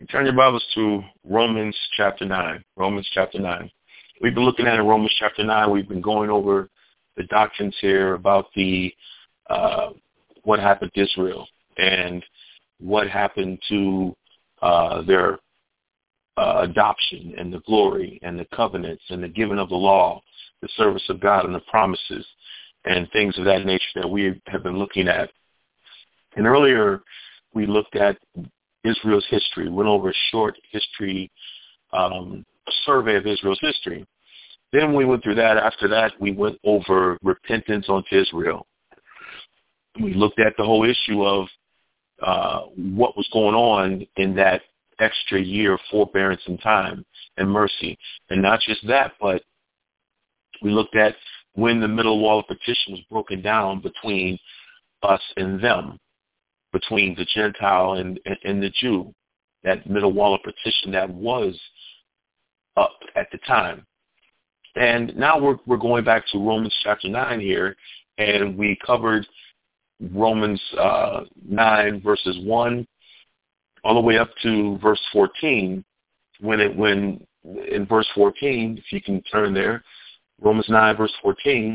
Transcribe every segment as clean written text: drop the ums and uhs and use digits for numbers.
Turn your Bibles to Romans chapter 9. Romans chapter 9. We've been looking at in Romans chapter 9. We've been going over the doctrines here about the what happened to Israel and what happened to their adoption and the glory and the covenants and the giving of the law, the service of God and the promises and things of that nature that we have been looking at. And earlier we looked at Israel's history, went over a short history, survey of Israel's history. Then we went through that. After that, we went over repentance unto Israel. We looked at the whole issue of what was going on in that extra year of forbearance and time and mercy. And not just that, but we looked at when the middle wall of partition was broken down between us and them, between the Gentile and the Jew, that middle wall of partition that was up at the time. And now we're going back to Romans chapter 9 here, and we covered Romans 9 verses 1 all the way up to verse 14. When in verse 14, if you can turn there, Romans 9 verse 14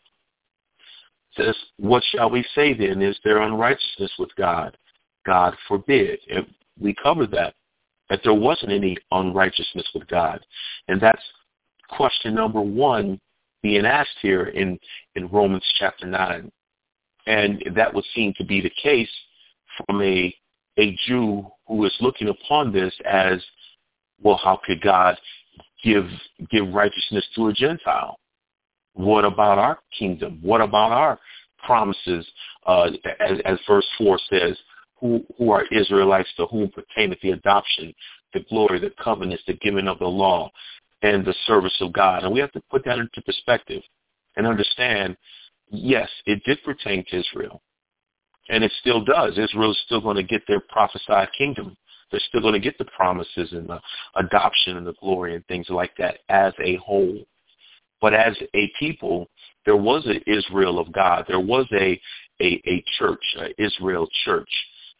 says, "What shall we say then? Is there unrighteousness with God? God forbid." And we covered that there wasn't any unrighteousness with God. And that's question number one being asked here in Romans chapter 9. And that would seem to be the case from a Jew who is looking upon this as, well, how could God give righteousness to a Gentile? What about our kingdom? What about our promises? As verse 4 says, who are Israelites to whom pertaineth the adoption, the glory, the covenants, the giving of the law, and the service of God? And we have to put that into perspective and understand, yes, it did pertain to Israel. And it still does. Israel is still going to get their prophesied kingdom. They're still going to get the promises and the adoption and the glory and things like that as a whole. But as a people, there was an Israel of God. There was a church, an Israel church,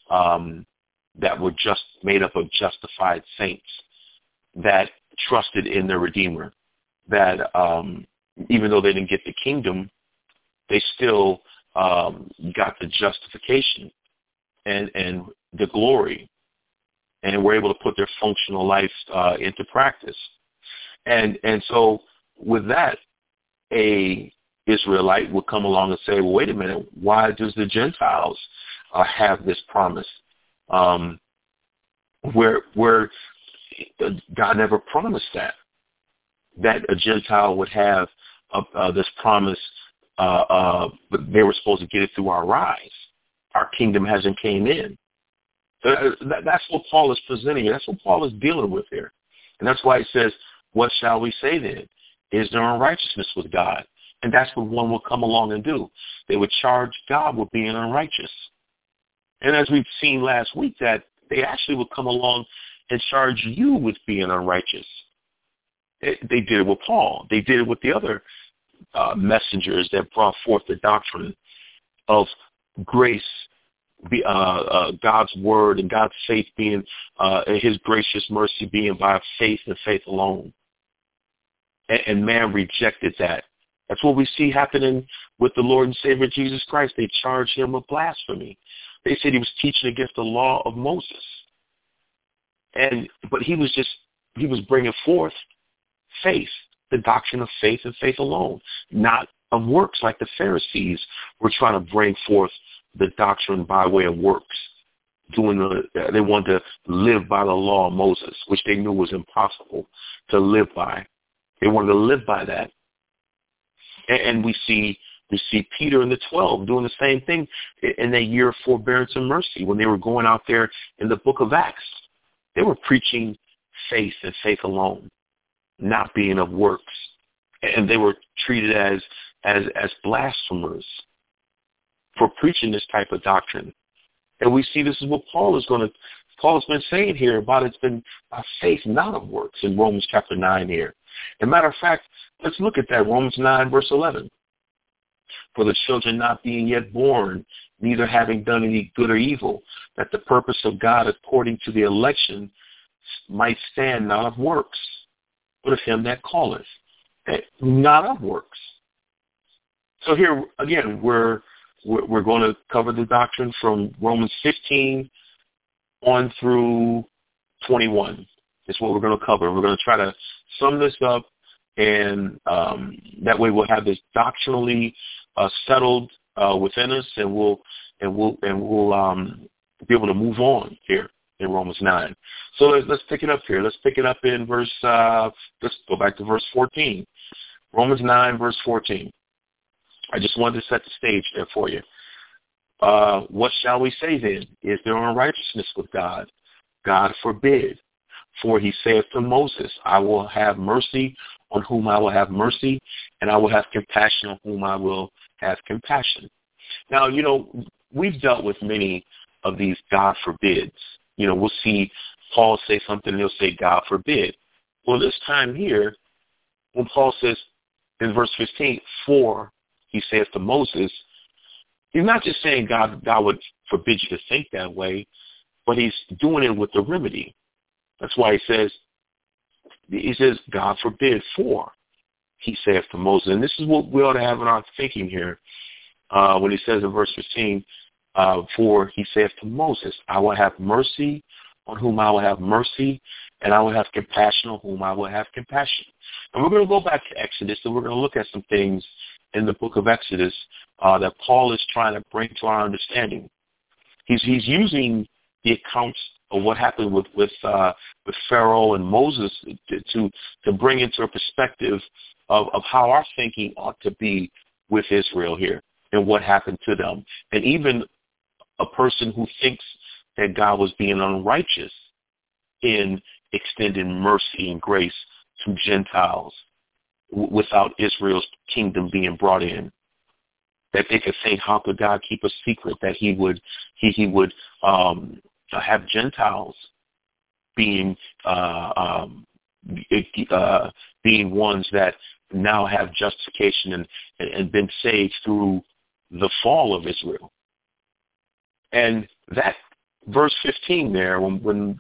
that were just made up of justified saints that trusted in their Redeemer. That even though they didn't get the kingdom, they still got the justification and the glory, and were able to put their functional life into practice. And so with that, a Israelite would come along and say, well, wait a minute, why does the Gentiles have this promise? Where God never promised that a Gentile would have this promise, but they were supposed to get it through our eyes. Our kingdom hasn't came in. That's what Paul is presenting. That's what Paul is dealing with here. And that's why he says, what shall we say then? Is there unrighteousness with God? And that's what one will come along and do. They would charge God with being unrighteous. And as we've seen last week, that they actually would come along and charge you with being unrighteous. They did it with Paul. They did it with the other messengers that brought forth the doctrine of grace, God's word and God's faith being, his gracious mercy being by faith and faith alone. And man rejected that. That's what we see happening with the Lord and Savior Jesus Christ. They charged him with blasphemy. They said he was teaching against the law of Moses. But he was bringing forth faith, the doctrine of faith and faith alone, not of works like the Pharisees were trying to bring forth the doctrine by way of works. They wanted to live by the law of Moses, which they knew was impossible to live by. They wanted to live by that. And we see Peter and the 12 doing the same thing in that year of forbearance and mercy when they were going out there in the book of Acts. They were preaching faith and faith alone, not being of works. And they were treated as blasphemers for preaching this type of doctrine. And we see this is what Paul has been saying here about it's been by faith, not of works, in Romans chapter 9 here. As a matter of fact, let's look at that, Romans 9, verse 11. For the children not being yet born, neither having done any good or evil, that the purpose of God according to the election might stand not of works, but of him that calleth, not of works. So here again, we're going to cover the doctrine from Romans 15 on through 21. Is what we're going to cover. We're going to try to sum this up, and that way we'll have this doctrinally settled within us, and we'll be able to move on here in Romans 9. So let's pick it up here. Let's pick it up in verse. Let's go back to verse 14. Romans 9, verse 14. I just wanted to set the stage there for you. What shall we say then? Is there unrighteousness with God? God forbid. For he saith to Moses, I will have mercy on whom I will have mercy, and I will have compassion on whom I will have compassion. Now, we've dealt with many of these God forbids. We'll see Paul say something, and he'll say, God forbid. Well, this time here, when Paul says in verse 15, for he saith to Moses, he's not just saying God would forbid you to think that way, but he's doing it with the remedy. That's why he says, God forbid, for he saith to Moses. And this is what we ought to have in our thinking here when he says in verse 15, for he saith to Moses, I will have mercy on whom I will have mercy, and I will have compassion on whom I will have compassion. And we're going to go back to Exodus, and we're going to look at some things in the book of Exodus that Paul is trying to bring to our understanding. He's using the accounts of what happened with Pharaoh and Moses to bring into a perspective of how our thinking ought to be with Israel here and what happened to them. And even a person who thinks that God was being unrighteous in extending mercy and grace to Gentiles without Israel's kingdom being brought in. That they could say, how could God keep a secret that he would have Gentiles being ones that now have justification and been saved through the fall of Israel. And that verse 15 there, when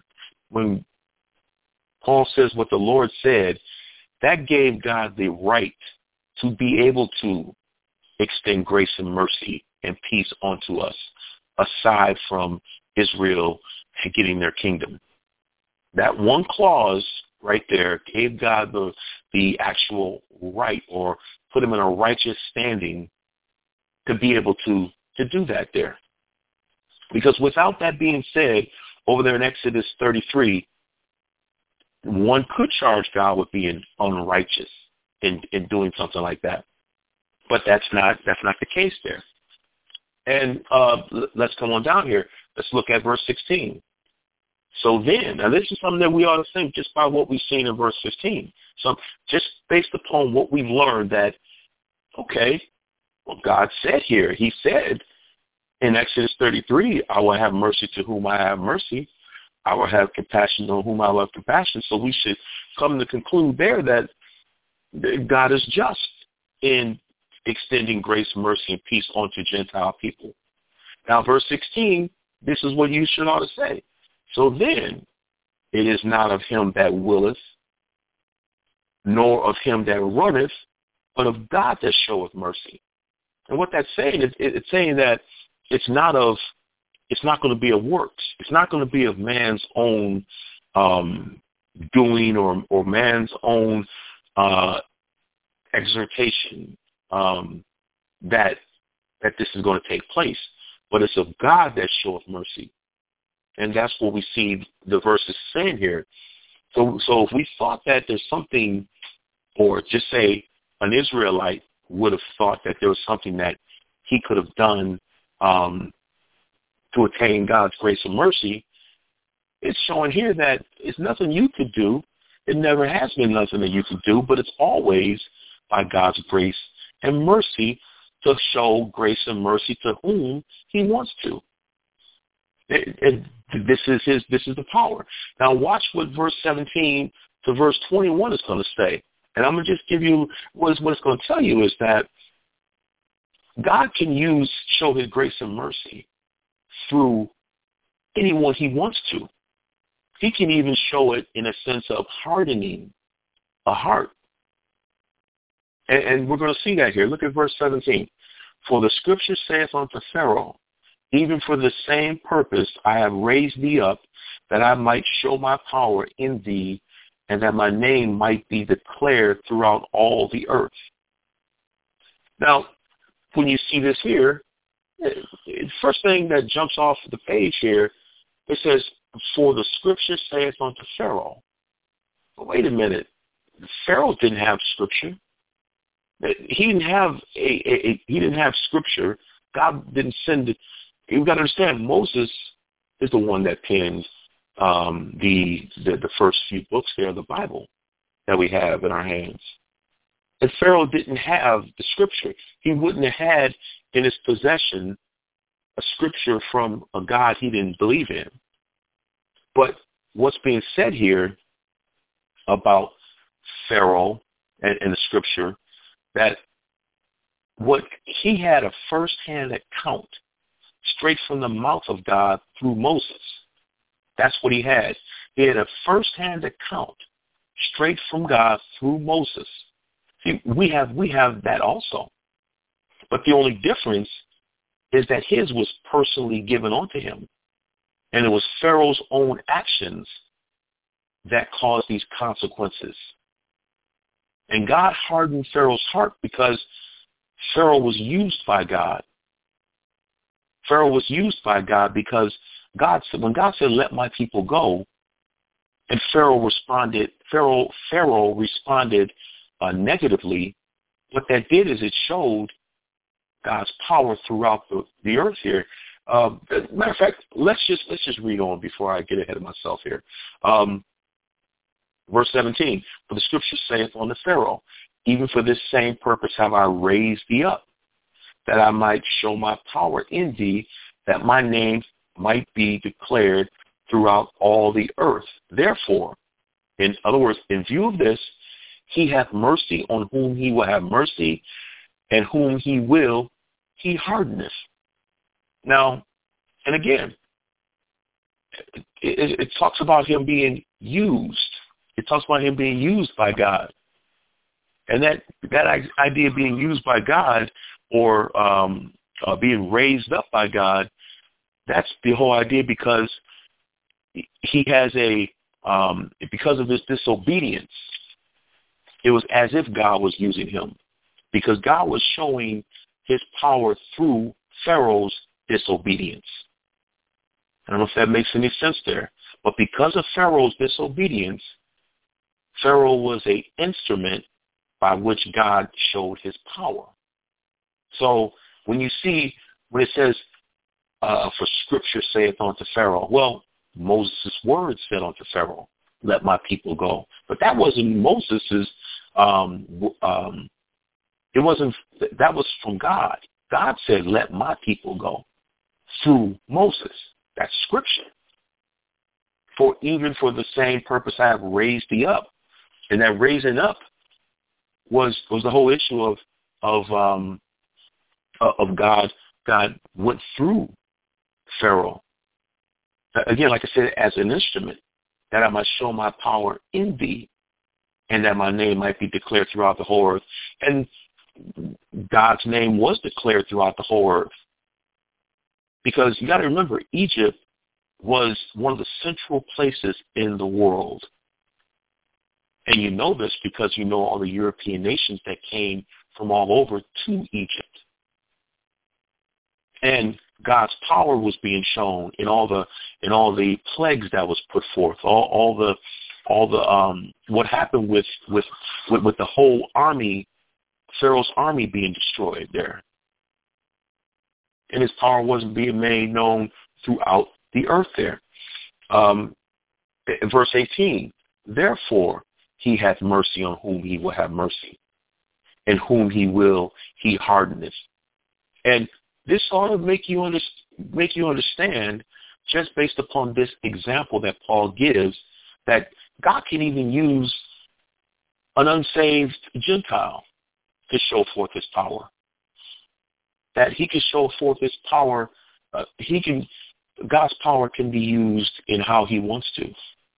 Paul says what the Lord said, that gave God the right to be able to extend grace and mercy and peace onto us, aside from Israel getting their kingdom. That one clause right there gave God the actual right, or put him in a righteous standing to be able to do that there. Because without that being said, over there in Exodus 33, one could charge God with being unrighteous in doing something like that. But that's not the case there. And let's come on down here. Let's look at verse 16. So then, now this is something that we ought to think just by what we've seen in verse 15. So just based upon what we've learned that, okay, well, God said here, he said in Exodus 33, I will have mercy to whom I have mercy. I will have compassion on whom I will have compassion. So we should come to conclude there that God is just in extending grace, mercy, and peace onto Gentile people. Now, verse 16, this is what you should ought to say. So then, it is not of him that willeth, nor of him that runneth, but of God that showeth mercy. And what that's saying is, it's saying that it's not going to be of works. It's not going to be of man's own doing or man's own exhortation that this is going to take place, but it's of God that showeth mercy. And that's what we see the verses saying here. So if we thought that there's something, or just say an Israelite would have thought that there was something that he could have done to attain God's grace and mercy, it's showing here that it's nothing you could do. It never has been nothing that you could do, but it's always by God's grace and mercy to show grace and mercy to whom he wants to. This is the power. Now watch what verse 17 to verse 21 is going to say. And I'm going to just give you what it's going to tell you is that God can show his grace and mercy through anyone he wants to. He can even show it in a sense of hardening a heart. And we're going to see that here. Look at verse 17. For the scripture saith unto Pharaoh, even for the same purpose I have raised thee up, that I might show my power in thee, and that my name might be declared throughout all the earth. Now, when you see this here, the first thing that jumps off the page here, it says, for the scripture saith unto Pharaoh. But wait a minute. Pharaoh didn't have scripture. He didn't have scripture. God didn't send it. You've got to understand, Moses is the one that penned the first few books there of the Bible that we have in our hands. And Pharaoh didn't have the scripture. He wouldn't have had in his possession a scripture from a God he didn't believe in. But what's being said here about Pharaoh and the scripture, that what he had a first-hand account straight from the mouth of God through Moses. That's what he had. He had a first-hand account straight from God through Moses. See, we have that also. But the only difference is that his was personally given unto him. And it was Pharaoh's own actions that caused these consequences. And God hardened Pharaoh's heart because Pharaoh was used by God. Pharaoh was used by God because when God said, let my people go, and Pharaoh responded negatively, what that did is it showed God's power throughout the earth here. Matter of fact, let's just read on before I get ahead of myself here. Verse 17, for the scripture saith unto Pharaoh, even for this same purpose have I raised thee up, that I might show my power in thee, that my name might be declared throughout all the earth. Therefore, in other words, in view of this, he hath mercy on whom he will have mercy, and whom he will, he hardeneth. Now, and again, it talks about him being used. It talks about him being used by God. And that idea of being used by God or being raised up by God, that's the whole idea, because he has because of his disobedience, it was as if God was using him, because God was showing his power through Pharaoh's disobedience. I don't know if that makes any sense there. But because of Pharaoh's disobedience, Pharaoh was an instrument by which God showed his power. So when it says, for scripture saith unto Pharaoh, well, Moses' words said unto Pharaoh, let my people go. But that wasn't Moses's, that was from God. God said, let my people go through Moses. That's scripture. For even for the same purpose I have raised thee up. And that raising up was the whole issue of God. God went through Pharaoh. Again, like I said, as an instrument, that I might show my power in thee, and that my name might be declared throughout the whole earth. And God's name was declared throughout the whole earth. Because you got to remember, Egypt was one of the central places in the world. And you know this because you know all the European nations that came from all over to Egypt. And God's power was being shown in all the plagues that was put forth, all the what happened with the whole army, Pharaoh's army being destroyed there. And his power wasn't being made known throughout the earth there. Verse 18, therefore he hath mercy on whom he will have mercy, and whom he will, he hardeneth. And this ought to make you understand, just based upon this example that Paul gives, that God can even use an unsaved Gentile to show forth his power. That he can show forth his power. God's power can be used in how he wants to.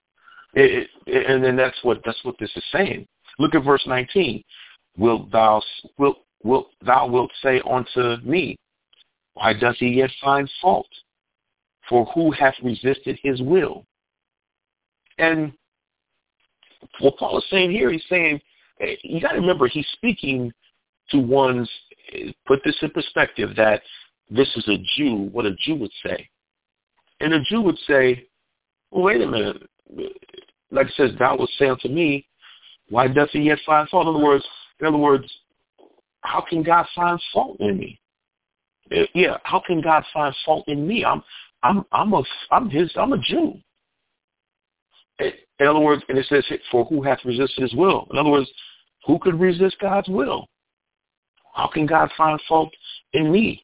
And then that's what this is saying. Look at verse 19. Wilt thou say unto me, why does he yet find fault? For who hath resisted his will? And what Paul is saying here, he's saying, you got to remember, he's speaking to one's, put this in perspective, that this is a Jew, what a Jew would say. And a Jew would say, well, wait a minute. Like it says, thou wilt say unto me, why doth he yet find fault? In other words, how can God find fault in me? Yeah, how can God find fault in me? I'm a Jew. In other words, and it says, for who hath resisted his will? In other words, who could resist God's will? How can God find fault in me?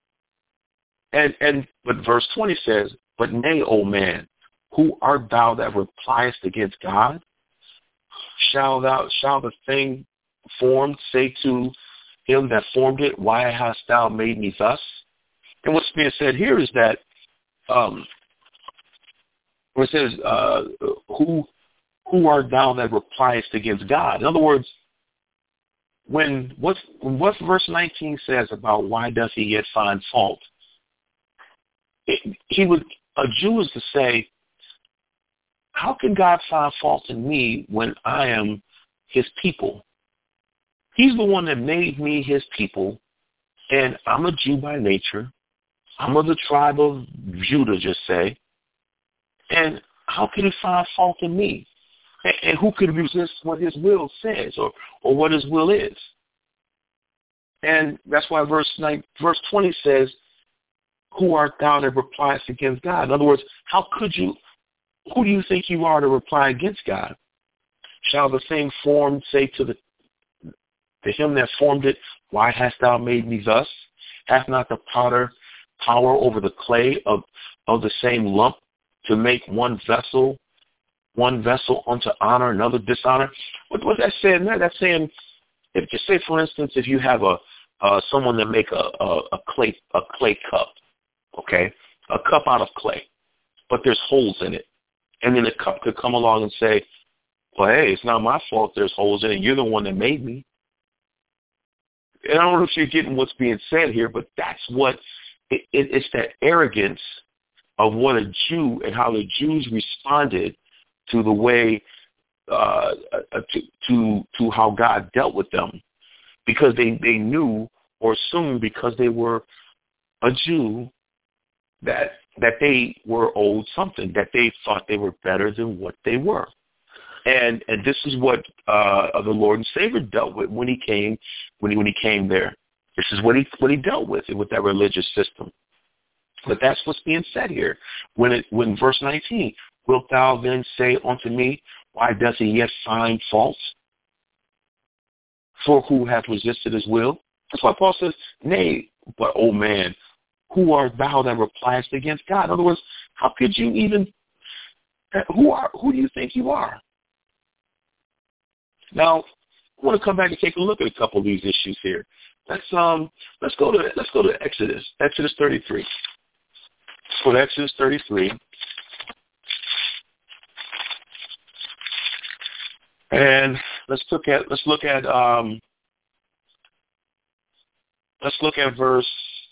But verse 20 says, but nay, O man, who art thou that repliest against God? Shall the thing formed say to him that formed it, why hast thou made me thus? And what's being said here is that where it says, who art thou that repliest against God? In other words, when what verse 19 says about why does he yet find fault, a Jew is to say, how can God find fault in me when I am his people? He's the one that made me his people, and I'm a Jew by nature. I'm of the tribe of Judah, just say. And how can he find fault in me? And who could resist what his will says or what his will is? And that's why verse 20 says, who art thou that repliest against God? In other words, who do you think you are to reply against God? Shall the thing formed say to him that formed it, why hast thou made me thus? Hath not the potter power over the clay of the same lump to make one vessel unto honor, another dishonor? What that's saying there? That's saying, if just say for instance, if you have someone that make a clay cup, okay, a cup out of clay, but there's holes in it, and then the cup could come along and say, well, hey, it's not my fault there's holes in it. You're the one that made me. And I don't know if you're getting what's being said here, but that's what it's that arrogance of what a Jew and how the Jews responded to the way to how God dealt with them, because they knew or assumed because they were a Jew that they were owed something, that they thought they were better than what they were. And this is what the Lord and Savior dealt with when he came there. This is what he dealt with that religious system. But that's what's being said here. When verse 19, wilt thou then say unto me, why does he yet find fault? For who hath resisted his will? That's why Paul says, nay, but O man, who art thou that repliest against God? In other words, how could you even? Who do you think you are? Now, I want to come back and take a look at a couple of these issues here. Let's go to Exodus 33. Let's go to Exodus 33. And let's look at verse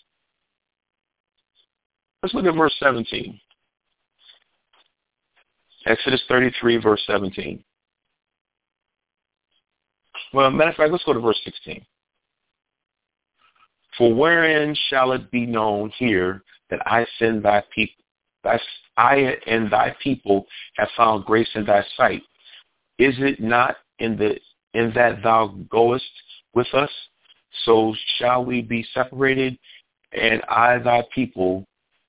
17. Exodus 33, verse 17. Well, matter of fact, let's go to verse 16. For wherein shall it be known here that I and thy people have found grace in thy sight? Is it not in that thou goest with us? So shall we be separated, and I and thy people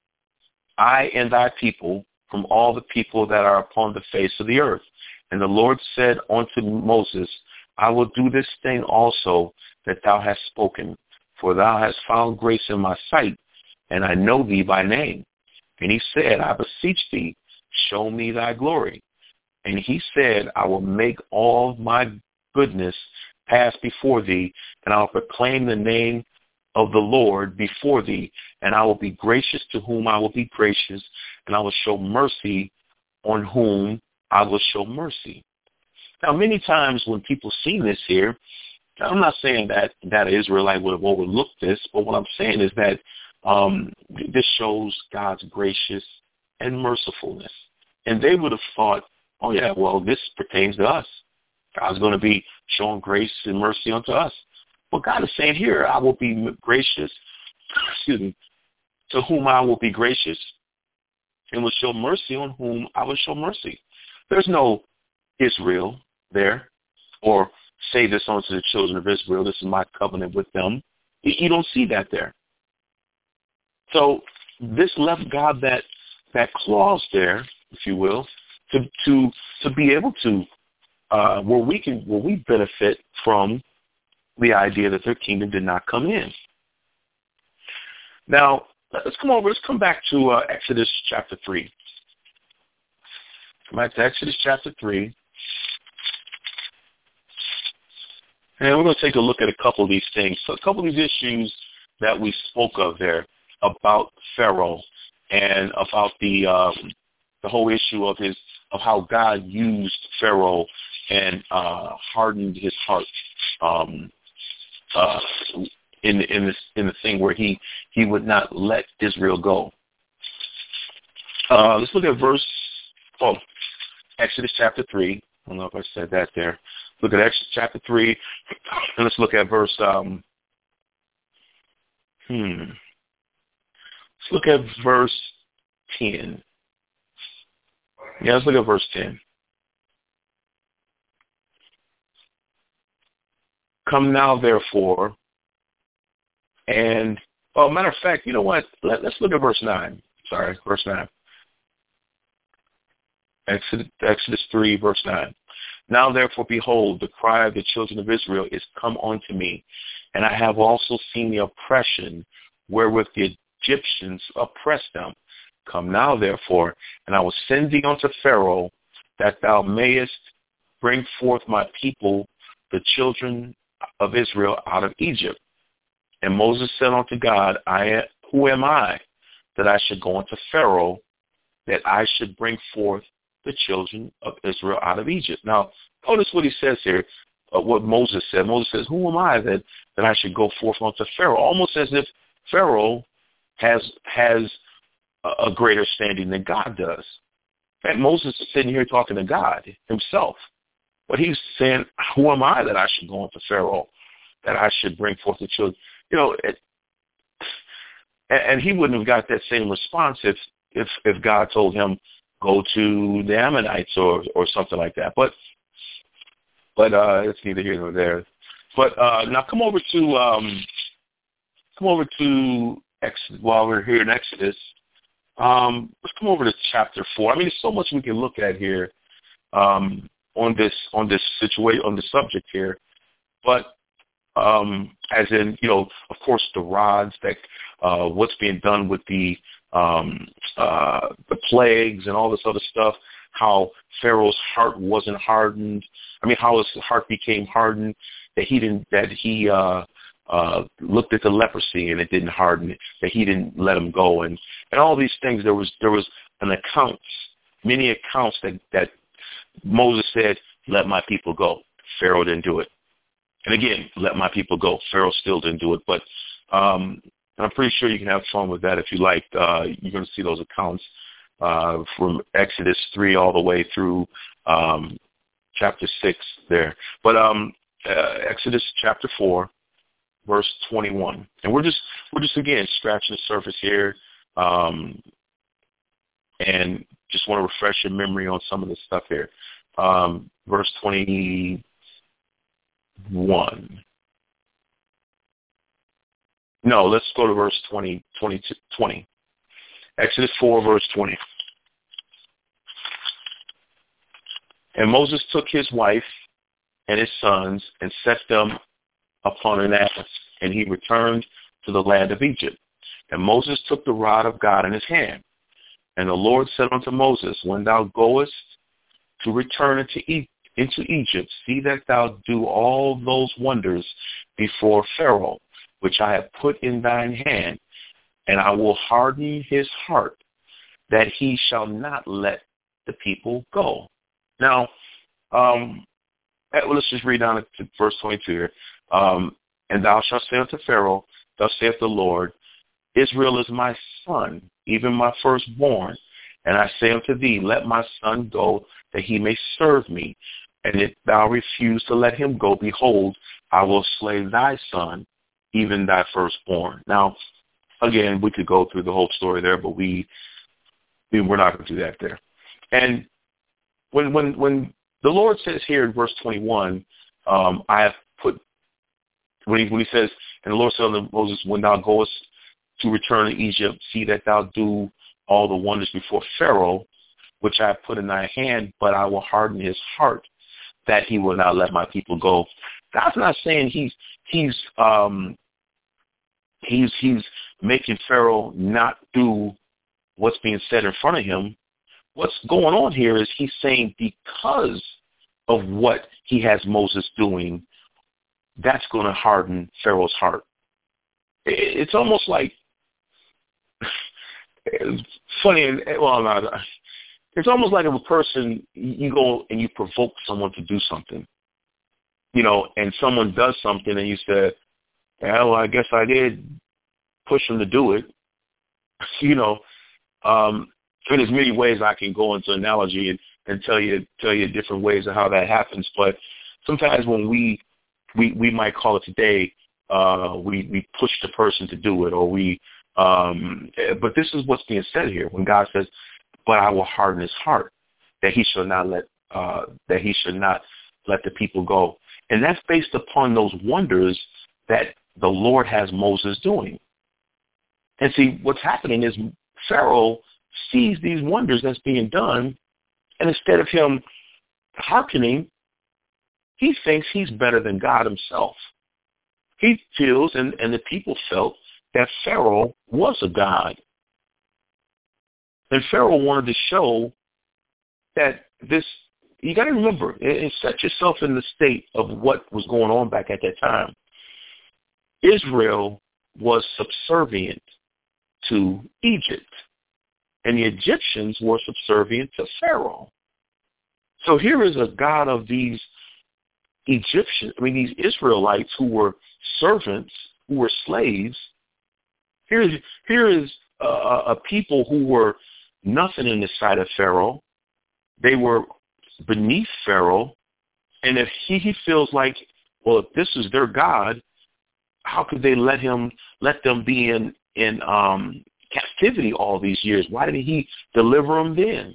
from all the people that are upon the face of the earth. And the Lord said unto Moses, I will do this thing also that thou hast spoken, for thou hast found grace in my sight, and I know thee by name. And he said, I beseech thee, show me thy glory. And he said, I will make all my goodness pass before thee, and I will proclaim the name of the Lord before thee, and I will be gracious to whom I will be gracious, and I will show mercy on whom I will show mercy. Now, many times when people see this here, I'm not saying that an Israelite would have overlooked this, but what I'm saying is that this shows God's gracious and mercifulness. And they would have thought, oh, yeah, well, this pertains to us. God's going to be showing grace and mercy unto us. But God is saying here, I will be gracious, to whom I will be gracious, and will show mercy on whom I will show mercy. There's no Israel there, or say this unto the children of Israel, this is my covenant with them. You don't see that there. So this left God that clause there, if you will, to be able to where we benefit from the idea that their kingdom did not come in. Now let's come back to Exodus chapter 3. Come back to Exodus chapter 3. And we're going to take a look at a couple of these things. So a couple of these issues that we spoke of there about Pharaoh and about the whole issue of how God used Pharaoh and hardened his heart in the thing where he would not let Israel go. Let's look at Exodus chapter 3. I don't know if I said that there. Look at Exodus chapter 3, and let's look at verse, let's look at verse 10. Yeah, let's look at verse 10. Come now, therefore, and, matter of fact, you know what? Let's look at verse 9. Sorry, verse 9. Exodus 3, verse 9. Now, therefore, behold, the cry of the children of Israel is come unto me, and I have also seen the oppression wherewith the Egyptians oppress them. Come now, therefore, and I will send thee unto Pharaoh, that thou mayest bring forth my people, the children of Israel, out of Egypt. And Moses said unto God, who am I, that I should go unto Pharaoh, that I should bring forth the children of Israel out of Egypt? Now, notice what he says here, what Moses said. Moses says, who am I that I should go forth unto Pharaoh? Almost as if Pharaoh has a greater standing than God does. And Moses is sitting here talking to God himself. But he's saying, who am I that I should go unto Pharaoh, that I should bring forth the children? And he wouldn't have got that same response if God told him, go to the Ammonites or something like that. But it's neither here nor there. But now come over to Exodus. While we're here in Exodus, let's come over to chapter 4. I mean, there's so much we can look at here on this situation, on the subject here. But as in, of course, the rods, that what's being done with the plagues and all this other stuff, how Pharaoh's heart wasn't hardened. I mean, how his heart became hardened, that he looked at the leprosy and it didn't harden it, that he didn't let him go, and all these things. There was many accounts that Moses said, let my people go. Pharaoh didn't do it. And again, let my people go. Pharaoh still didn't do it. But I'm pretty sure you can have fun with that if you like. You're going to see those accounts from Exodus 3 all the way through chapter 6 there. But Exodus chapter 4, verse 21. And we're just again scratching the surface here, and just want to refresh your memory on some of this stuff here. Verse 21. No, let's go to verse 20. Exodus 4, verse 20. And Moses took his wife and his sons and set them upon an ass, and he returned to the land of Egypt. And Moses took the rod of God in his hand. And the Lord said unto Moses, when thou goest to return into Egypt, see that thou do all those wonders before Pharaoh, which I have put in thine hand, and I will harden his heart, that he shall not let the people go. Now, let's just read down to verse 22 here. And thou shalt say unto Pharaoh, thus saith the Lord, Israel is my son, even my firstborn. And I say unto thee, let my son go, that he may serve me. And if thou refuse to let him go, behold, I will slay thy son, even thy firstborn. Now, again, we could go through the whole story there, but we're not going to do that there. And when the Lord says here in verse 21, I have put, when he says, and the Lord said unto Moses, when thou goest to return to Egypt, see that thou do all the wonders before Pharaoh, which I have put in thy hand, but I will harden his heart, that he will not let my people go. God's not saying he's making Pharaoh not do what's being said in front of him. What's going on here is he's saying because of what he has Moses doing, that's going to harden Pharaoh's heart. It's almost like, it's funny, well, not, it's almost like if a person, you go and you provoke someone to do something, and someone does something and you said, well, I guess I did push them to do it. There's many ways I can go into analogy and tell you different ways of how that happens. But sometimes when we might call it today, we push the person to do it, or but this is what's being said here when God says, but I will harden his heart, that he should not let the people go. And that's based upon those wonders that the Lord has Moses doing. And see, what's happening is Pharaoh sees these wonders that's being done, and instead of him hearkening, he thinks he's better than God himself. He feels, and the people felt, that Pharaoh was a god. And Pharaoh wanted to show that this, you got to remember, and set yourself in the state of what was going on back at that time. Israel was subservient to Egypt, and the Egyptians were subservient to Pharaoh. So here is a God of these these Israelites who were servants, who were slaves. Here is a people who were nothing in the sight of Pharaoh. They were beneath Pharaoh, and if he feels like, well, if this is their God, how could they let them be in captivity all these years? Why didn't he deliver them then?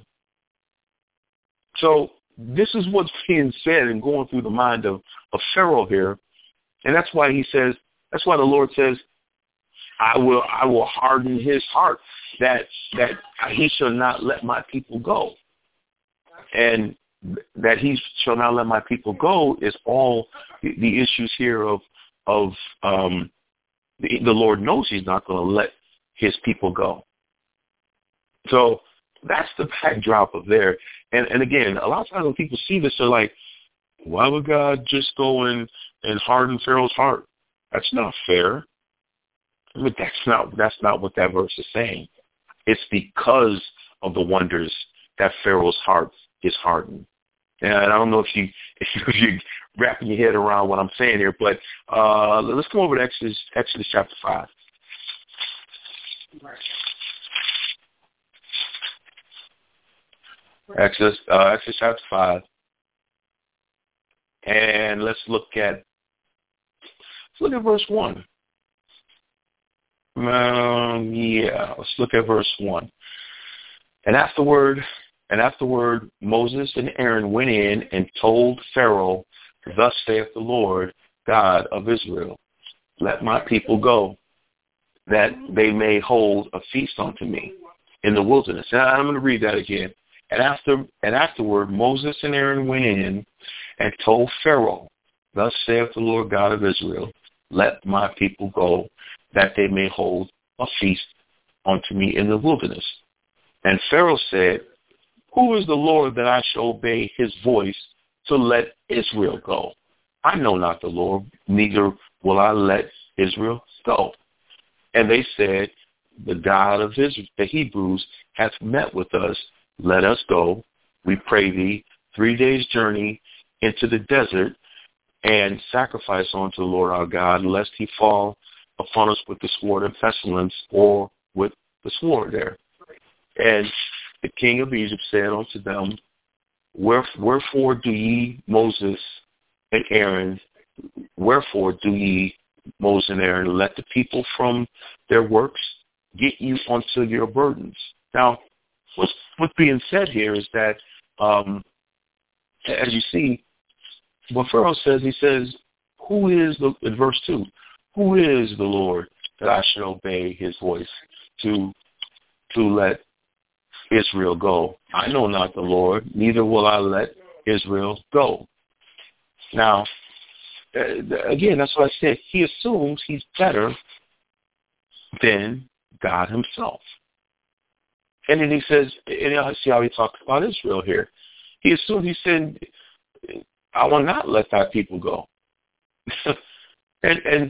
So this is what's being said and going through the mind of Pharaoh here, and that's why the Lord says, I will harden his heart, that he shall not let my people go. And that he shall not let my people go is all the issues here of the Lord knows he's not going to let his people go. So that's the backdrop of there. And again, a lot of times when people see this, they're like, why would God just go and harden Pharaoh's heart? That's not fair. I mean, that's not what that verse is saying. It's because of the wonders that Pharaoh's heart is hardened. And I don't know if you're wrapping your head around what I'm saying here, but let's come over to Exodus chapter 5. Exodus chapter 5. And let's look at verse 1. Let's look at verse 1. And afterward, Moses and Aaron went in and told Pharaoh, thus saith the Lord God of Israel, let my people go, that they may hold a feast unto me in the wilderness. And I'm going to read that again. And afterward, Moses and Aaron went in and told Pharaoh, thus saith the Lord God of Israel, let my people go, that they may hold a feast unto me in the wilderness. And Pharaoh said, who is the Lord that I shall obey his voice to let Israel go? I know not the Lord, neither will I let Israel go. And they said, the God of Israel, the Hebrews, hath met with us. Let us go, we pray thee, 3 days' journey into the desert and sacrifice unto the Lord our God, lest he fall upon us with the sword and pestilence, or with the sword there. And the king of Egypt said unto them, Wherefore do ye, Moses and Aaron, wherefore do ye, Moses and Aaron, let the people from their works get you unto your burdens? Now, what's being said here is that, as you see, what Pharaoh says, he says, in verse 2, who is the Lord that I should obey his voice to let Israel go? I know not the Lord, neither will I let Israel go. Now, again, that's what I said. He assumes he's better than God himself. And then he says, and I see how he talks about Israel here. He assumed, he said, I will not let thy people go. and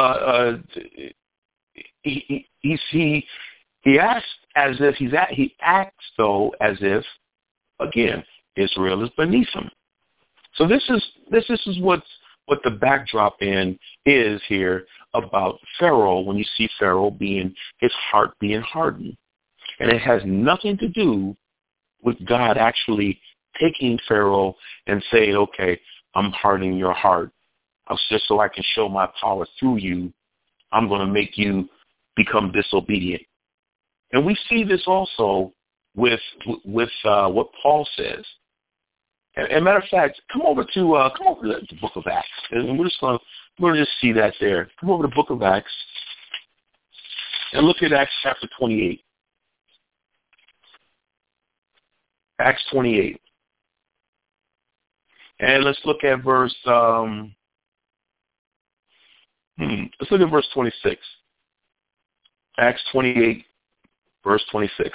he acts as if he acts though as if, again, Israel is beneath him. So this is what the backdrop is here about Pharaoh, when you see Pharaoh his heart being hardened. And it has nothing to do with God actually taking Pharaoh and saying, okay, I'm hardening your heart. Just so I can show my power through you, I'm going to make you become disobedient. And we see this also with what Paul says. And matter of fact, come over to the book of Acts, and we're going to just see that there. Come over to the book of Acts and look at Acts chapter 28. Acts 28. And let's look at verse 26. Acts 28, verse 26.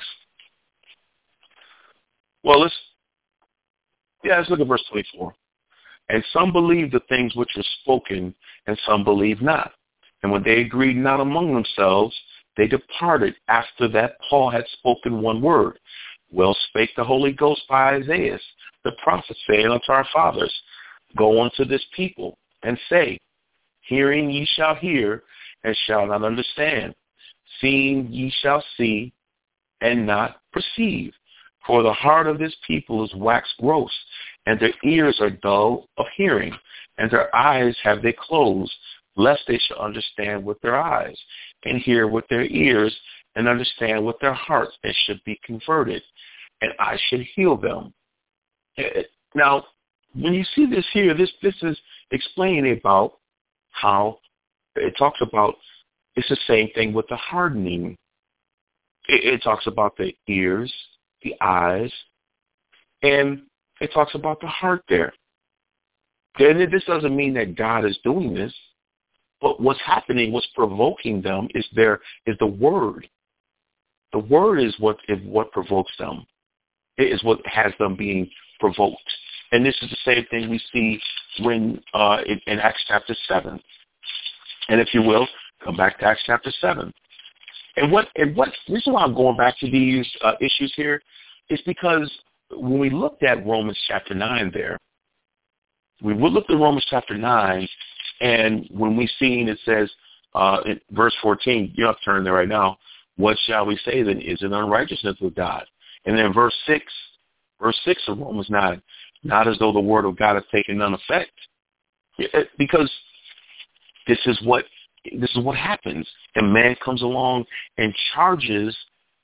Well, let's look at verse 24. And some believed the things which were spoken, and some believed not. And when they agreed not among themselves, they departed after that Paul had spoken one word. Well spake the Holy Ghost by Isaiah, the prophet, saying unto our fathers, Go unto this people, and say, Hearing ye shall hear, and shall not understand. Seeing ye shall see, and not perceive. For the heart of this people is waxed gross, and their ears are dull of hearing, and their eyes have they closed, lest they shall understand with their eyes, and hear with their ears, and understand with their hearts, and should be converted, and I should heal them. Now, when you see this here, this is explaining about how it talks about, it's the same thing with the hardening. It talks about the ears, the eyes, and it talks about the heart there. And this doesn't mean that God is doing this, but what's happening, what's provoking them is the word. The word is what provokes them. It is what has them being provoked. And this is the same thing we see when in Acts chapter 7. And if you will, come back to Acts chapter 7. And what this is why I'm going back to these issues here, is because when we looked at Romans chapter 9 there, we looked at Romans chapter 9, and when we seen it says in verse 14, you have to turn there right now, what shall we say then? Is it unrighteousness with God? And then verse 6 of Romans 9, not as though the word of God has taken none effect. Because this is what happens. And man comes along and charges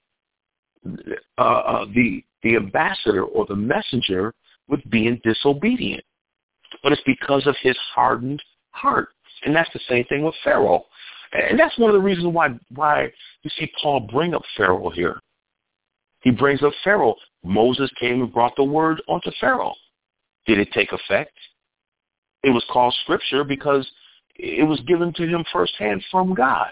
the ambassador or the messenger with being disobedient. But it's because of his hardened heart. And that's the same thing with Pharaoh. And that's one of the reasons why you see Paul bring up Pharaoh here. He brings up Pharaoh. Moses came and brought the word onto Pharaoh. Did it take effect? It was called scripture because it was given to him firsthand from God.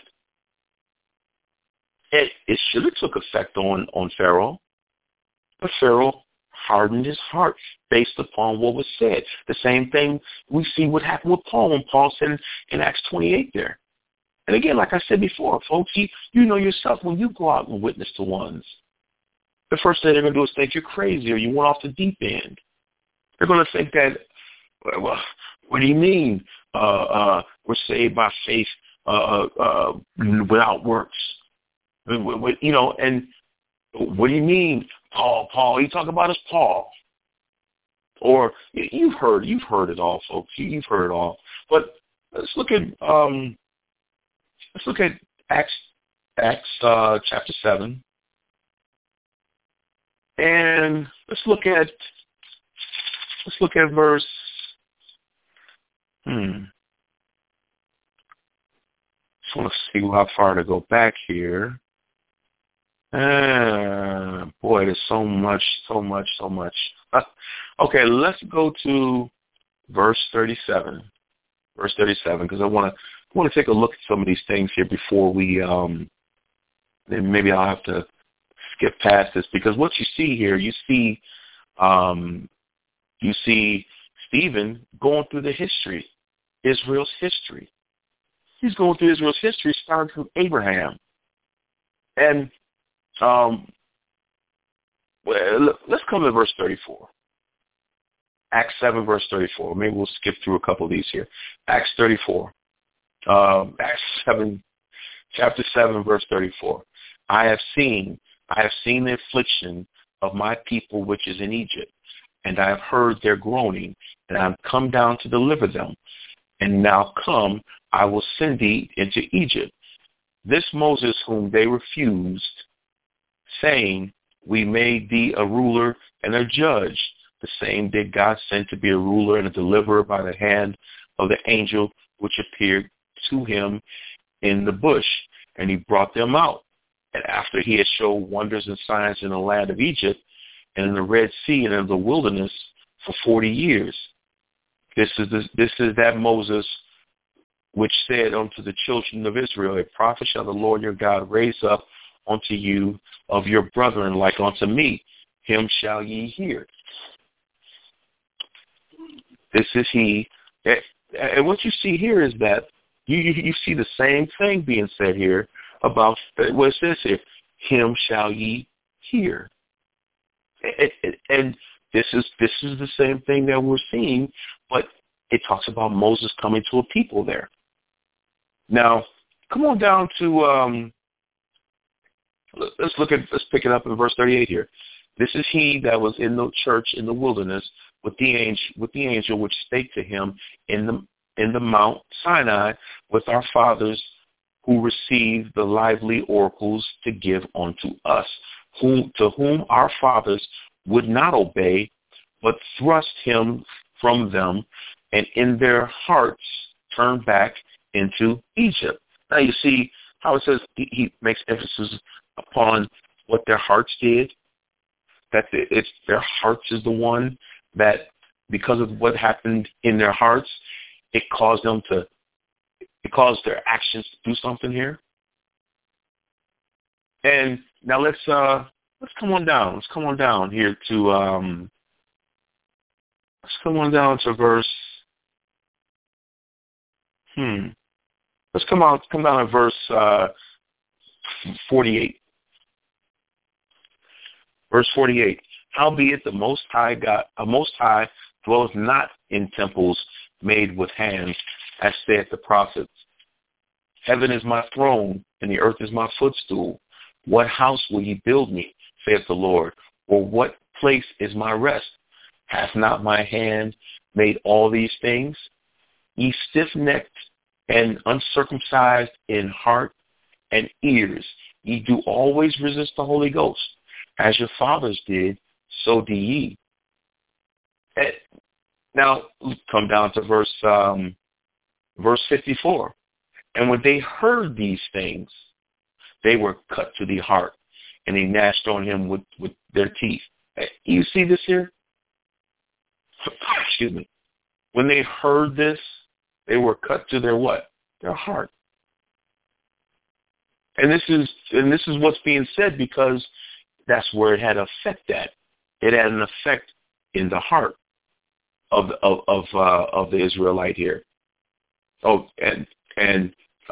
It should have took effect on Pharaoh, but Pharaoh hardened his heart based upon what was said. The same thing we see what happened with Paul when Paul said in Acts 28 there. And again, like I said before, folks, you know yourself when you go out and witness to ones, the first thing they're going to do is think you're crazy or you went off the deep end. They're going to think that, well, what do you mean we're saved by faith without works? And what do you mean, Paul? You talk about as Paul. Or you've heard it all, folks. You've heard it all. But let's look at Acts chapter 7, and let's look at verse. Just want to see how far to go back here. Boy, there's so much. Okay, let's go to verse 37. Verse 37, because I want to take a look at some of these things here before we. Then maybe I'll have to skip past this, because what you see here, you see Stephen going through the history, Israel's history. He's going through Israel's history, starting from Abraham, and let's come to verse 34. Acts 7, verse 34. Maybe we'll skip through a couple of these here. Acts 34. Acts 7, chapter 7, verse 34. I have seen the affliction of my people which is in Egypt, and I have heard their groaning, and I am come down to deliver them. And now come, I will send thee into Egypt. This Moses whom they refused, saying, we made thee a ruler and a judge. The same did God send to be a ruler and a deliverer by the hand of the angel which appeared to him in the bush. And he brought them out. And after he had showed wonders and signs in the land of Egypt and in the Red Sea and in the wilderness for 40 years. This is that Moses which said unto the children of Israel, a prophet shall the Lord your God raise up unto you of your brethren like unto me. Him shall ye hear. This is he. And what you see here is that you see the same thing being said here about what it says here. Him shall ye hear. And this is the same thing that we're seeing, but it talks about Moses coming to a people there. Now, come on down to let's pick it up in verse 38 here. This is he that was in the church in the wilderness with the angel which spake to him in the Mount Sinai with our fathers, who received the lively oracles to give unto us, to whom our fathers would not obey, but thrust him from them, and in their hearts turned back into Egypt. Now you see how it says he makes emphasis upon what their hearts did, that it's their hearts is the one that, because of what happened in their hearts, it caused their actions to do something here. And now let's come on down. Let's come on down here to verse. Let's come down to verse 48. Verse 48. Howbeit the Most High dwelleth not in temples made with hands, as saith the prophets. Heaven is my throne, and the earth is my footstool. What house will ye build me, saith the Lord? Or what place is my rest? Hath not my hand made all these things? Ye stiff-necked and uncircumcised in heart and ears, ye do always resist the Holy Ghost. As your fathers did, so do ye. Now, come down to verse 54. And when they heard these things, they were cut to the heart, and they gnashed on him with their teeth. You see this here? Excuse me. When they heard this, they were cut to their what? Their heart. And this is what's being said, because that's where it had an effect at. It had an effect in the heart of the Israelite here. Oh, and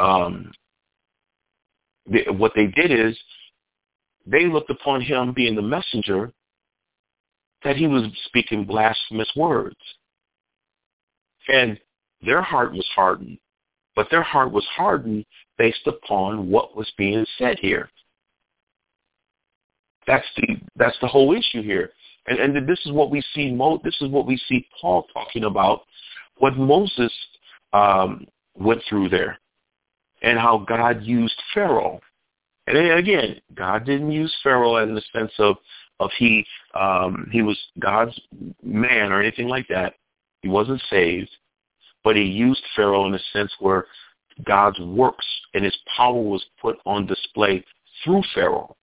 what they did is they looked upon him being the messenger that he was speaking blasphemous words. And their heart was hardened, but their heart was hardened based upon what was being said here. That's the whole issue here. And this is what we see. This is what we see Paul talking about, what Moses went through there, and how God used Pharaoh. And then again, God didn't use Pharaoh in the sense of he was God's man or anything like that. He wasn't saved, but he used Pharaoh in a sense where God's works and his power was put on display through Pharaoh.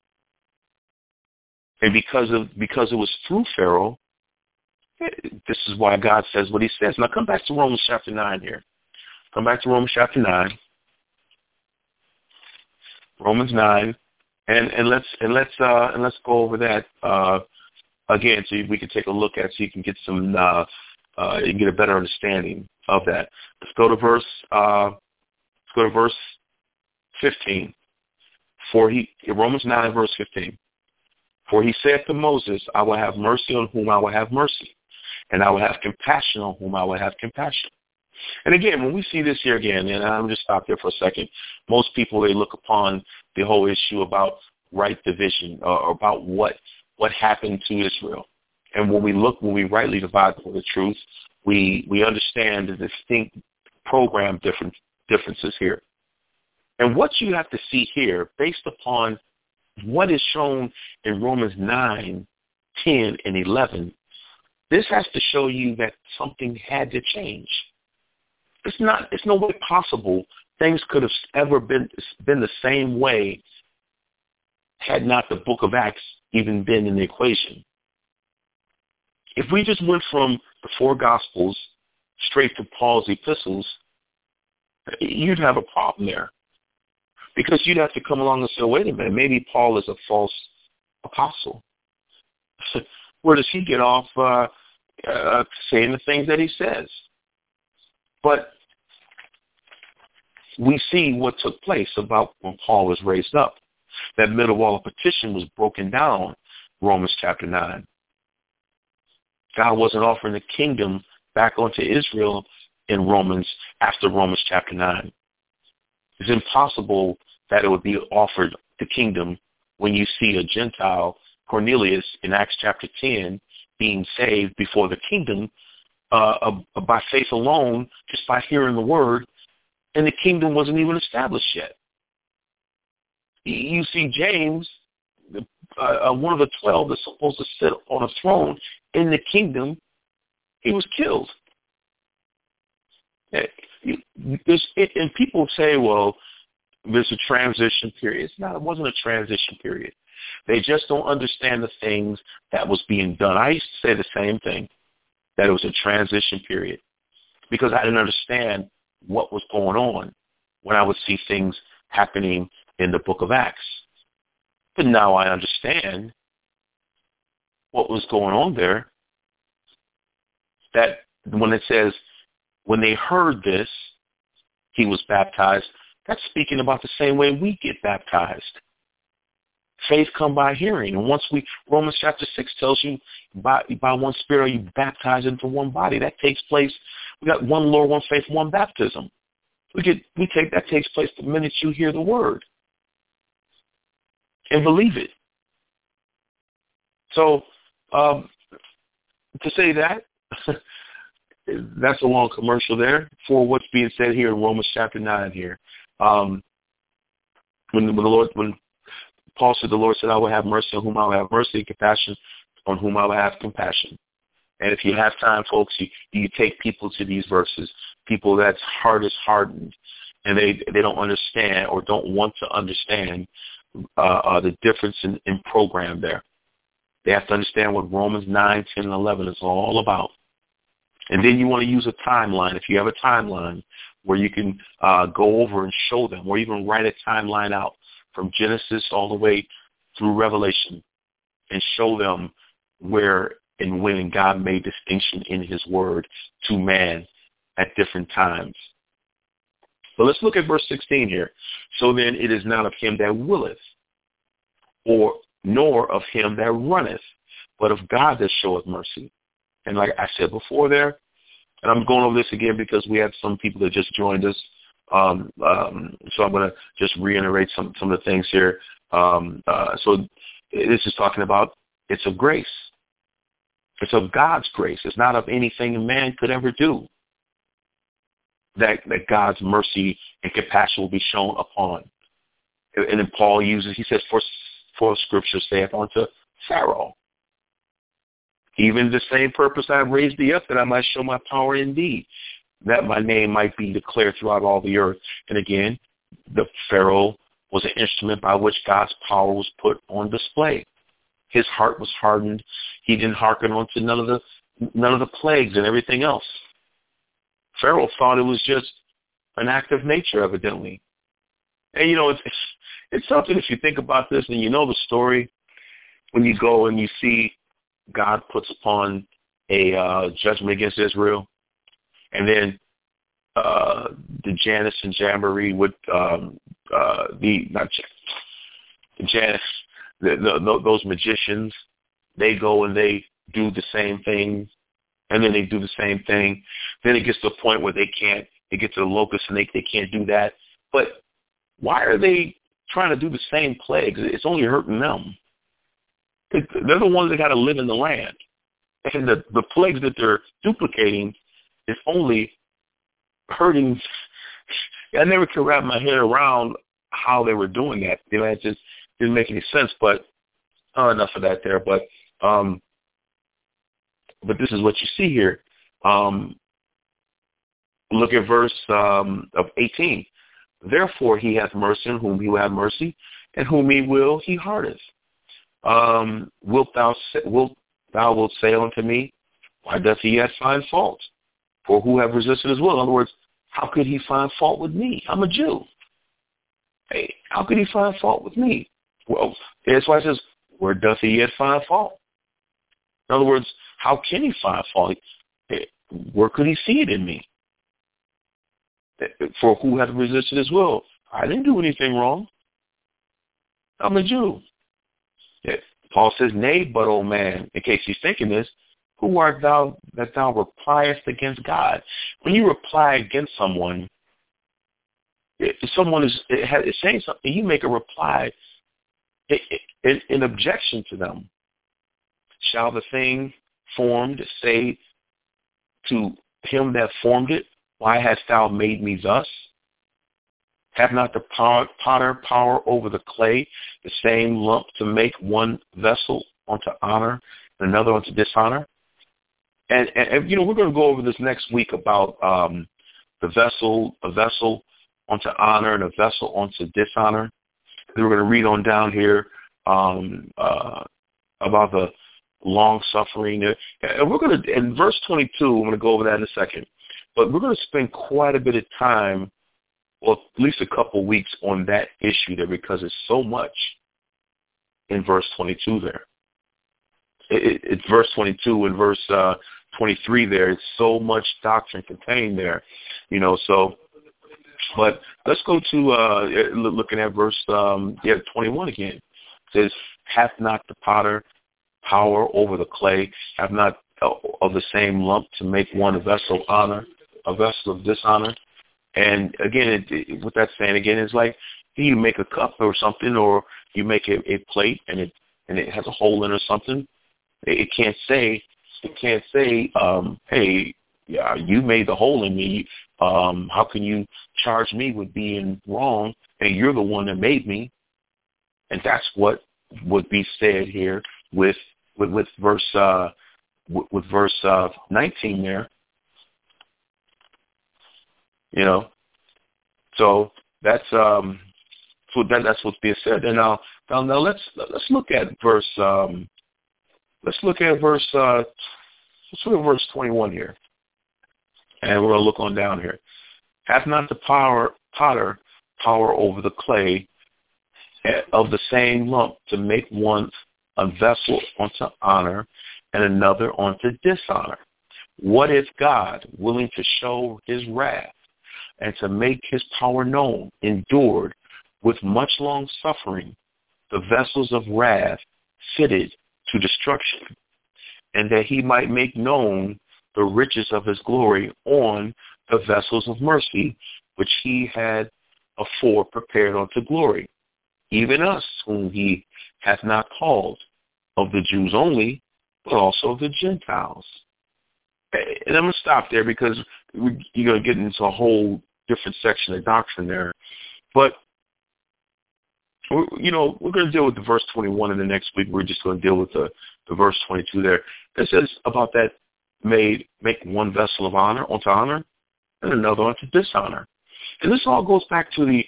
And because it was through Pharaoh, this is why God says what he says. Now come back to Romans chapter 9 here. Come back to Romans chapter 9. Romans 9. And let's go over that again so we can take a look at so you can get some you can get a better understanding of that. Let's go to verse 15. Romans 9 verse 15. For he said to Moses, I will have mercy on whom I will have mercy, and I will have compassion on whom I will have compassion. And again, when we see this here again, and I'm just stop there for a second, most people, they look upon the whole issue about right division or about what happened to Israel. And when we rightly divide the truth, we understand the distinct program differences here. And what you have to see here, based upon what is shown in Romans 9, 10, and 11, this has to show you that something had to change. It's no way possible things could have ever been the same way had not the book of Acts even been in the equation. If we just went from the four Gospels straight to Paul's epistles, you'd have a problem there. Because you'd have to come along and say, wait a minute, maybe Paul is a false apostle. Where does he get off saying the things that he says? But we see what took place about when Paul was raised up. That middle wall of petition was broken down, Romans chapter 9. God wasn't offering the kingdom back onto Israel in Romans after Romans chapter 9. It's impossible that it would be offered the kingdom when you see a Gentile, Cornelius, in Acts chapter 10, being saved before the kingdom by faith alone, just by hearing the word, and the kingdom wasn't even established yet. You see James, one of the 12 that's supposed to sit on a throne in the kingdom, he was killed. And people say, well, there's a transition period. It wasn't a transition period. They just don't understand the things that was being done. I used to say the same thing, that it was a transition period, because I didn't understand what was going on when I would see things happening in the book of Acts. But now I understand what was going on there, that when it says, when they heard this, he was baptized, that's speaking about the same way we get baptized. Faith come by hearing. And Romans chapter 6 tells you by one Spirit are you baptized into one body. That takes place. We got one Lord, one faith, one baptism. That takes place the minute you hear the word and believe it. So to say that, that's a long commercial there for what's being said here in Romans chapter 9 here. When Paul said, the Lord said, I will have mercy on whom I will have mercy, and compassion on whom I will have compassion. And if you have time, folks, you take people to these verses, people that's heart is hardened, and they don't understand or don't want to understand the difference in program there. They have to understand what Romans 9, 10, and 11 is all about. And then you want to use a timeline. If you have a timeline where you can go over and show them, or even write a timeline out from Genesis all the way through Revelation and show them where and when God made distinction in his word to man at different times. But let's look at verse 16 here. So then it is not of him that willeth, nor of him that runneth, but of God that showeth mercy. And like I said before there, and I'm going over this again because we have some people that just joined us. So I'm going to just reiterate some of the things here. So this is talking about it's of grace. It's of God's grace. It's not of anything man could ever do that God's mercy and compassion will be shown upon. And then Paul uses, he says, for Scripture saith unto Pharaoh, even the same purpose I have raised thee up, that I might show my power in thee, that my name might be declared throughout all the earth. And again, the Pharaoh was an instrument by which God's power was put on display. His heart was hardened. He didn't hearken on to none of the plagues and everything else. Pharaoh thought it was just an act of nature, evidently. And, you know, it's something if you think about this and you know the story, when you go and you see God puts upon a judgment against Israel, and then the Jannes and Jambres would those magicians, they go and they do the same thing, and then they do the same thing. Then it gets to a point where they get to the locusts and they can't do that. But why are they trying to do the same plagues? It's only hurting them. They're the ones that got to live in the land. And the plagues that they're duplicating is only hurting. I never could wrap my head around how they were doing that. You know, it just didn't make any sense. But enough of that there. But this is what you see here. Look at verse of 18. Therefore he hath mercy on whom he will have mercy, and whom he will he hardeth. Wilt thou say unto me, why doth he yet find fault? For who have resisted his will? In other words, how could he find fault with me? I'm a Jew. Hey, how could he find fault with me? Well, that's why it says, where doth he yet find fault? In other words, how can he find fault? Where could he see it in me? For who hath resisted his will? I didn't do anything wrong. I'm a Jew. Paul says, nay, but, O man, in case he's thinking this, who art thou that thou repliest against God? When you reply against someone, if someone is saying something, you make a reply in objection to them. Shall the thing formed say to him that formed it, why hast thou made me thus? Have not the potter power over the clay, the same lump to make one vessel unto honor and another unto dishonor? And you know, we're going to go over this next week about a vessel unto honor and a vessel unto dishonor. Then we're going to read on down here about the long suffering. And we're going to, in verse 22, I'm going to go over that in a second. But we're going to spend quite a bit of time, well, at least a couple of weeks on that issue there, because it's so much in verse 22 there. It's verse 22 and verse 23 there. It's so much doctrine contained there, you know. So, but let's go to looking at verse 21 again. It says, hath not the potter power over the clay? Have not of the same lump to make one a vessel honor, a vessel of dishonor? And again, what that's saying again is like, you make a cup or something, or you make a plate and it has a hole in it or something. It can't say, hey, yeah, you made the hole in me. How can you charge me with being wrong? And you're the one that made me. And that's what would be said here with verse 19 there. You know, so that's what's being said. And now let's look at verse. Let's look at verse 21 here, and we're going to look on down here. Hath not the potter power over the clay of the same lump to make one a vessel unto honor and another unto dishonor? What if God, willing to show his wrath and to make his power known, endured with much long suffering the vessels of wrath fitted to destruction, and that he might make known the riches of his glory on the vessels of mercy, which he had afore prepared unto glory, even us, whom he hath not called, of the Jews only, but also of the Gentiles. And I'm going to stop there because you're going to get into a whole different section of doctrine there. But, we're going to deal with the verse 21 in the next week. We're just going to deal with the verse 22 there. It says about that make one vessel of honor unto honor and another unto dishonor. And this all goes back to the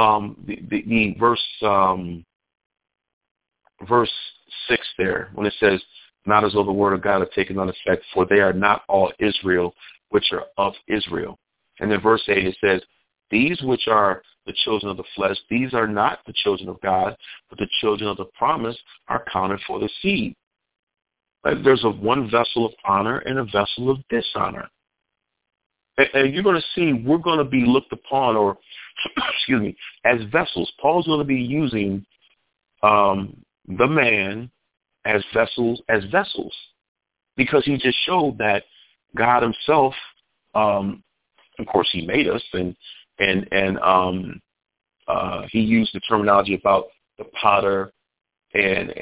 verse 6 there, when it says, not as though the word of God had taken on effect, for they are not all Israel, which are of Israel. And then verse 8, it says, these which are the children of the flesh, these are not the children of God, but the children of the promise are counted for the seed. Like there's one vessel of honor and a vessel of dishonor. And you're going to see we're going to be looked upon, or, as vessels. Paul's going to be using the man as vessels, because he just showed that God himself, of course, he made us, and he used the terminology about the potter and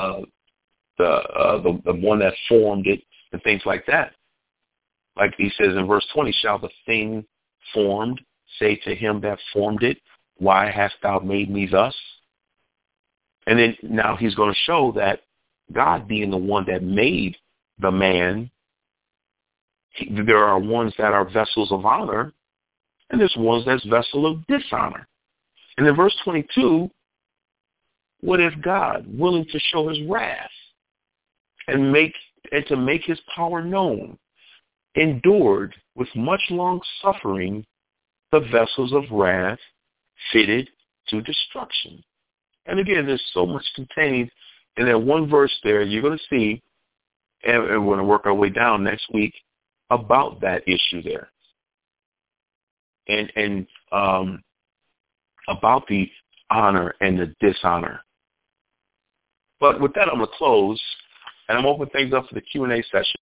the one that formed it and things like that. Like he says in verse 20, shall the thing formed say to him that formed it, why hast thou made me thus? And then now he's going to show that God being the one that made the man, there are ones that are vessels of honor, and there's ones that's vessel of dishonor. And in verse 22, what if God, willing to show his wrath and to make his power known, endured with much long suffering the vessels of wrath fitted to destruction? And again, there's so much contained in that one verse there. You're going to see, and we're going to work our way down next week about that issue there, and about the honor and the dishonor. But with that, I'm going to close, and I'm opening things up for the Q&A session.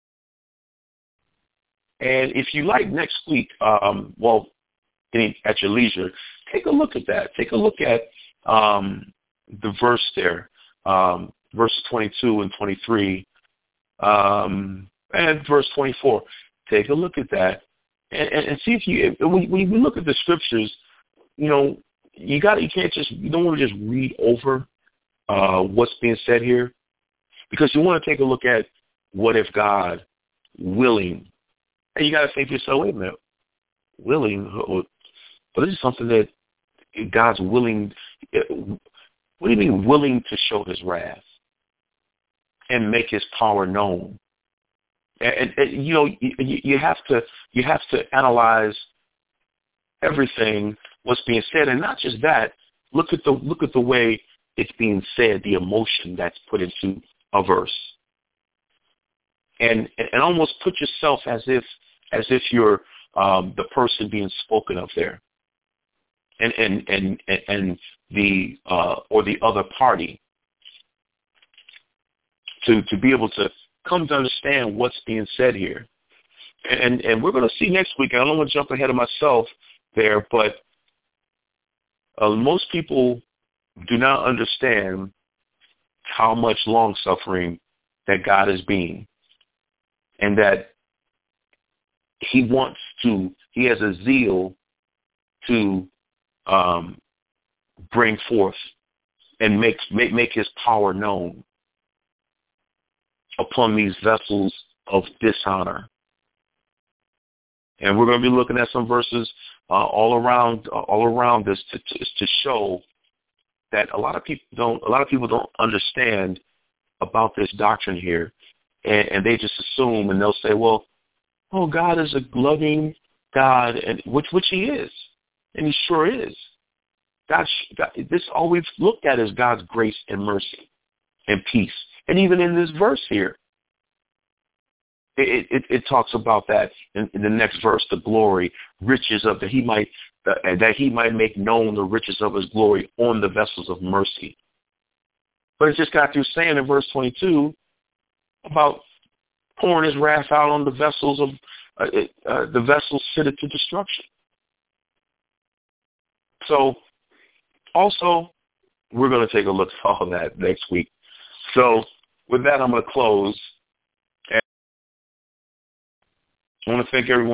And if you like next week, at your leisure, take a look at that. Take a look at the verse there, verses 22 and 23, and verse 24. Take a look at that, and see if when you look at the scriptures, you don't want to just read over what's being said here, because you want to take a look at what if God willing. And you got to think to yourself, wait a minute, willing? But this is something that God's willing. What do you mean willing to show his wrath and make his power known? And you have to analyze everything, what's being said, and not just that. Look at the way it's being said, the emotion that's put into a verse. And almost put yourself as if you're the person being spoken of there, and the or the other party, to be able to come to understand what's being said here. And we're going to see next week. I don't want to jump ahead of myself there, but most people do not understand how much long suffering that God is being. And that he has a zeal to bring forth and make his power known upon these vessels of dishonor. And we're going to be looking at some verses all around this to show that a lot of people don't understand about this doctrine here. And they just assume, and they'll say, well, God is a loving God, and which he is, and he sure is. God, this all we've looked at is God's grace and mercy and peace. And even in this verse here, it talks about that in the next verse, the glory, riches of that he might make known the riches of his glory on the vessels of mercy. But it just got through saying in verse 22 about pouring his wrath out on the vessels of the vessels fitted to destruction. So, also, we're going to take a look at all of that next week. So, with that, I'm going to close. And I want to thank everyone